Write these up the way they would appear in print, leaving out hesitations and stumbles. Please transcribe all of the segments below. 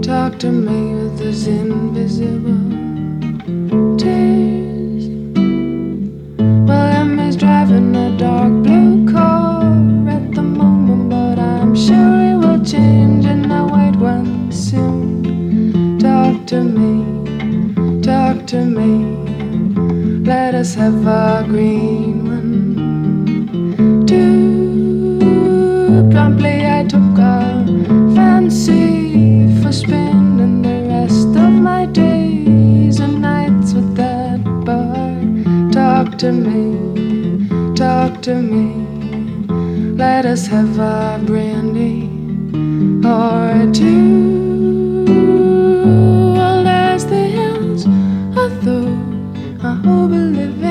Talk to me with those invisible tears. Well, Emmy's driving a dark blue car at the moment, but I'm sure it will change in a white one soon. Talk to me, talk to me. Let us have a green one. Too promptly I took a fancy for spending the rest of my days and nights with that boy. Talk to me, talk to me. Let us have a brandy or two. Old as the hills, although I hope believe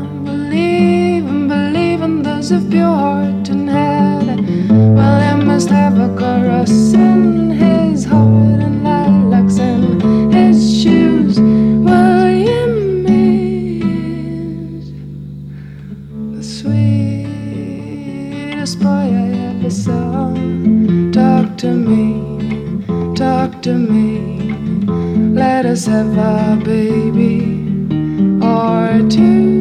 in those of pure heart and head. Well, I must have a chorus in his heart and lilacs in his shoes. William is the sweetest boy I ever saw. Talk to me, talk to me. Let us have a baby or two.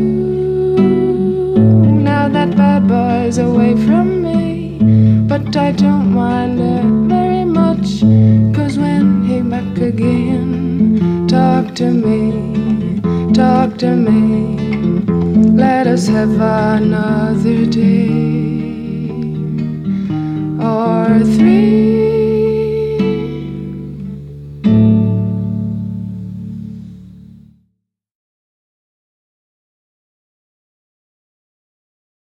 Now that bad boy's away from me, but I don't mind it very much, 'cause when he back again, talk to me, talk to me. Let us have another day or three.